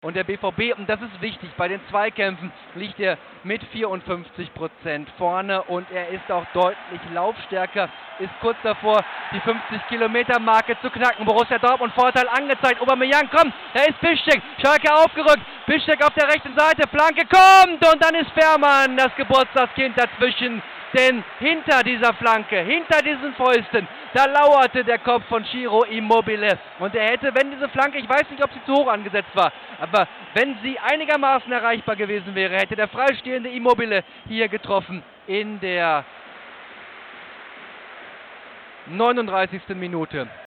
Und der BVB, und das ist wichtig, bei den Zweikämpfen liegt er mit 54% vorne und er ist auch deutlich laufstärker, ist kurz davor, die 50-Kilometer-Marke zu knacken. Borussia Dortmund Vorteil angezeigt, Aubameyang kommt, da ist Piszczek, Schalke aufgerückt, Piszczek auf der rechten Seite, Flanke kommt und dann ist Fährmann, das Geburtstagskind dazwischen. Denn hinter dieser Flanke, hinter diesen Fäusten, da lauerte der Kopf von Ciro Immobile. Und er hätte, wenn diese Flanke, ich weiß nicht, ob sie zu hoch angesetzt war, aber wenn sie einigermaßen erreichbar gewesen wäre, hätte der freistehende Immobile hier getroffen in der 39. Minute.